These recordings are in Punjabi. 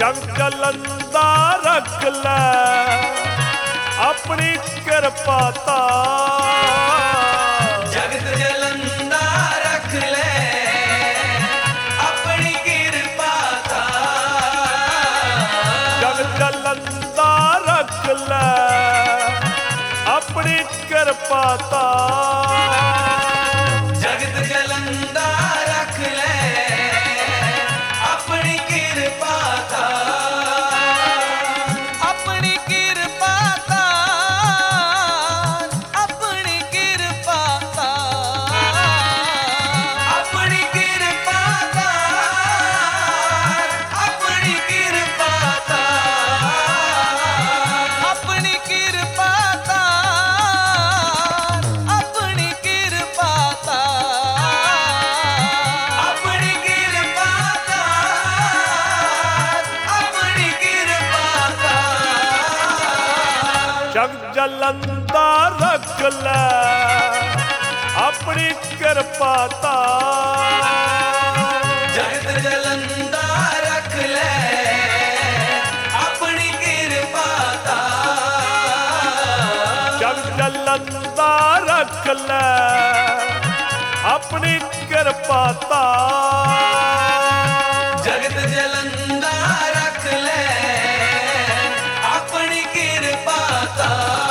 ਜਗ ਜਲੰਦਾ ਰੱਖ ਲੈ ਆਪਣੀ ਕਿਰਪਾ ਤਾਰ। ਜਗਤ ਜਲੰਦਾ ਰੱਖ ਲੈ ਆਪਣੀ ਕਿਰਪਾ ਤਾਰ। ਜਗ ਜਲੰਦਾ ਰੱਖ ਲੈ ਆਪਣੀ ਕਿਰਪਾ ਤਾਰ। ਜਗਤ ਜਲੰਦਾ ਰੱਖ ਲੈ ਆਪਣੀ ਕਿਰਪਾ ਤਾਰ। ਆਪਣੀ ਕਿਰਪਾ ਤਾਰ। ਆਪਣੀ ਕਿਰਪਾ ਤਾਰ। ਆਪਣੀ ਕਿਰਪਾ ਤਾਰ। ਆਪਣੀ ਕਿਰਪਾ ਤਾਰ। ਆਪਣੀ ਕਿਰਪਾ ਤਾਰ। ਆਪਣੀ ਕਿਰਪਾ ਤਾਰ। ਆਪਣੀ ਕਿਰਪਾ ਤਾਰ। ਆਪਣੀ ਕਿਰਪਾ ਤਾਰ। ਜਗ ਜਲੰਦਾ ਰੱਖ ਲੈ ਆਪਣੀ ਕਿਰਪਾ ਤਾਰ। ਜਗਤ ਜਲੰਦਾ ਰੱਖ ਲੈ ਆਪਣੀ ਕਿਰਪਾ ਤਾਰ। ਜਗ ਜਲੰਦਾ ਰੱਖ ਲੈ ਆਪਣੀ ਕਿਰਪਾ ਤਾਰ। ਜਗਤ ਜਲੰਦਾ ਰੱਖ ਲੈ ਆਪਣੀ ਕਿਰਪਾ ਤਾਰ।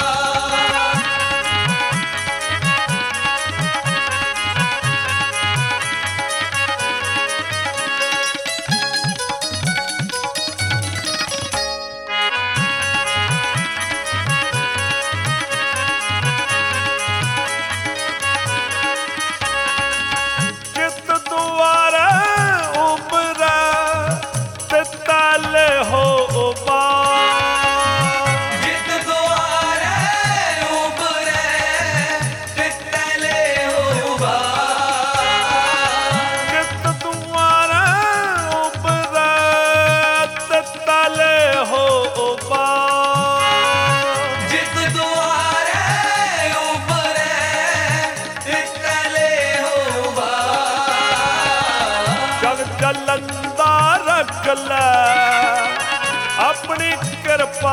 ਜਿਤ ਦੁਆਰੇ ਉਬਰੈ ਤੇ ਤਾਲੇ ਹੋ ਉਬਾਰ। ਜਿਤ ਦੁਆਰੇ ਉਬਰੈ ਤੇ ਤਲੇ ਹੋਵਾਰ। ਜਿਤ ਦੁਆਰੇ ਉਬਰੈ ਤੇ ਤਾਲੇ ਹੋ ਉਬਾਰ। ਜਿਤ ਦੁਆਰੇ ਉਬਰੈ ਤੇ ਤਲੇ ਹੋਵਾਰ। ਜਗ ਜਲੰਦਾ ਰੱਖ ਲੈ ਆਪਣੀ ਕਿਰਪਾ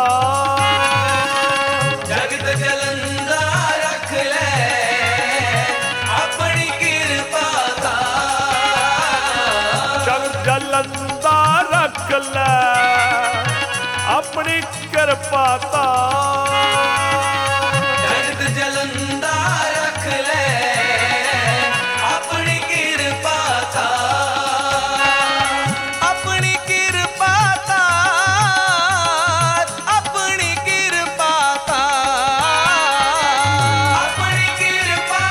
ਤਾਰ। ਜਗਤ ਜਲੰਦਾ ਰੱਖ ਲੈ ਆਪਣੀ ਕਿਰਪਾ ਤਾਰ। ਜਗ ਜਲੰਦਾ ਰੱਖ ਲੈ ਆਪਣੀ ਕਿਰਪਾ ਤਾਰ। ਜਗਤ ਜਲੰਦਾ ਰੱਖ ਲੈ ਆਪਣੀ ਕਿਰਪਾ ਤਾਰ। ਆਪਣੀ ਕਿਰਪਾ ਤਾਰ। ਆਪਣੀ ਕਿਰਪਾ ਤਾਰ। ਆਪਣੀ ਕਿਰਪਾ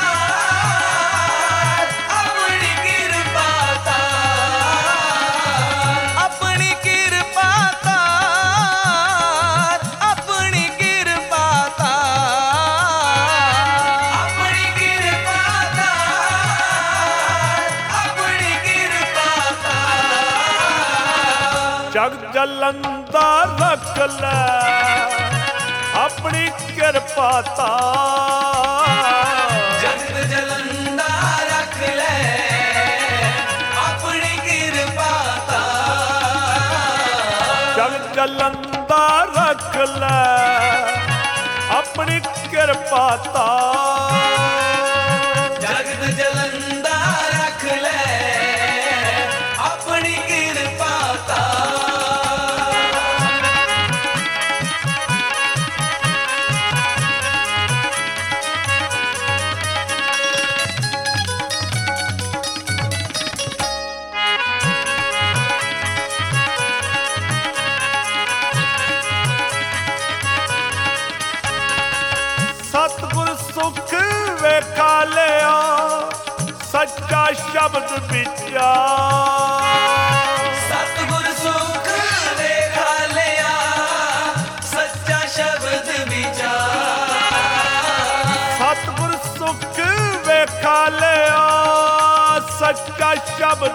ਤਾਰ। ਆਪਣੀ ਕਿਰਪਾ ਤਾਰ। ਆਪਣੀ ਕਿਰਪਾ ਤਾਰ। ਆਪਣੀ ਕਿਰਪਾ ਤਾਰ। ਆਪਣੀ ਕਿਰਪਾ ਤਾਰ। ਆਪਣੀ ਕਿਰਪਾ ਤਾਰ। ਜਗ ਜਲੰਦਾ ਰੱਖ ਲੈ ਆਪਣੀ ਕਿਰਪਾ ਤਾਰ। ਜਗਤ ਜਲੰਦਾ ਰੱਖ ਲੈ ਆਪਣੀ ਕਿਰਪਾ ਤਾਰ। ਜਗ ਜਲੰਦਾ ਰੱਖ ਲੈ ਆਪਣੀ ਕਿਰਪਾ ਤਾਰ। ਜਗਤ ਜਲੰਦਾ ਰੱਖ ਲੈ ਆਪਣੀ ਕਿਰਪਾ ਤਾਰ। ਸਤਿਗੁਰ ਸੁਖ ਵੇਖਾ ਲਿਆ ਸੱਚਾ ਸ਼ਬਦ ਵਿਚਾਰ। ਸਤਿਗੁਰ ਸੁਖ ਵੇਖਾ ਲਿਆ ਸੱਚਾ ਸ਼ਬਦ ਵਿਚਾਰ। ਸਤਿਗੁਰ ਸੁਖ ਵੇਖਾ ਲਿਆ ਸੱਚਾ ਸ਼ਬਦ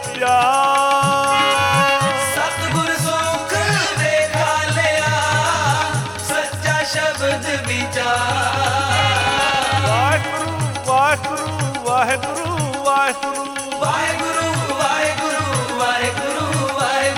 ਵਿਚਾਰ। ਸਤਿਗੁਰ ਸੁਖ ਵੇਖਾ ਲਿਆ ਸੱਚਾ ਸ਼ਬਦ ਵਿਚਾਰ। ਵਾਹਿਗੁਰੂ ਵਾਹਿਗੁਰੂ ਵਾਹਿਗੁਰੂ ਵਾਹਿਗੁਰੂ ਵਾਹਿਗੁਰੂ ਵਾਹਿਗੁਰੂ ਵਾਹਿਗੁਰੂ ਵਾਹਿਗੁਰੂ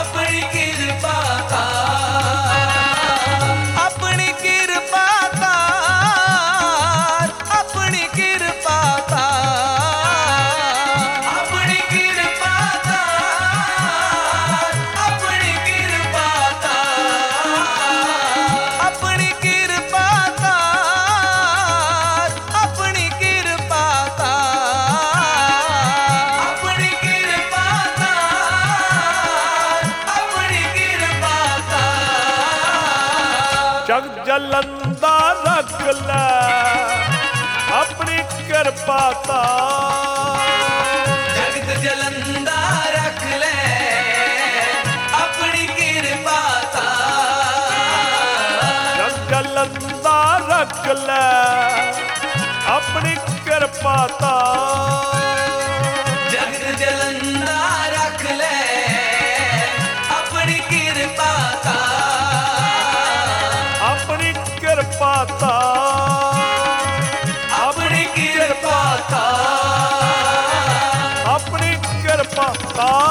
ਜਗ ਜਲੰਦਾ ਰੱਖ ਲੈ ਆਪਣੀ ਕਿਰਪਾ ਤਾ ਜਗਤ ਜਲੰਦਾ ਰੱਖ ਲੈ ਆਪਣੀ ਕਿਰਪਾ ਤਾ ਜਗ ਜਲੰਦਾ ਰੱਖ ਲੈ ਆਪਣੀ ਕਿਰਪਾ ਤਾ ਜਗਤ ਜਲੰਦਾ ਰੱਖ ਲੈ ਆਪਣੀ ਕਿਰਪਾ ਤਾ ਆਪਣੀ ਕਿਰਪਾ ਤਾ ਆਪਣੀ ਕਿਰਪਾ ਤਾ ਆਪਣੀ ਕਿਰਪਾ ਤਾ